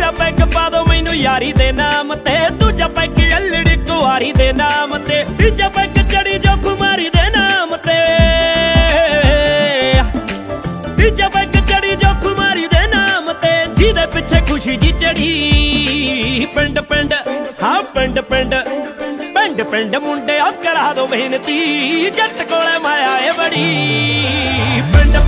ਪਹਿਲਾ ਪੈਗ ਪਾ ਦੋ ਮੈਨੂੰ ਯਾਰੀ ਦੇ ਨਾਮ ਤੇ, ਦੂਜਾ ਪੈਗ ਅਲੜੀ ਕੁਆਰੀ ਦੇ ਨਾਮ ਤੇ, ਤੀਜਾ ਪੈਗ ਚੜੀ ਜੋ ਕੁਮਾਰੀ ਦੇ ਨਾਮ ਤੇ, ਤੀਜਾ ਪੈਗ ਚੜੀ ਜੋ ਕੁਮਾਰੀ ਦੇ ਨਾਮ ਤੇ, ਜਿਹਦੇ ਪਿੱਛੇ ਖੁਸ਼ੀ ਜੀ ਚੜੀ। ਪਿੰਡ ਪਿੰਡ ਹਾਂ ਪਿੰਡ ਪਿੰਡ ਪਿੰਡ ਪਿੰਡ ਮੁੰਡਿਆ ਕਰਾ ਦੋ ਮਿਹਨਤੀ, ਜੱਟ ਕੋਲੇ ਮਾਇਆ ਏ ਬੜੀ। ਪਿੰਡ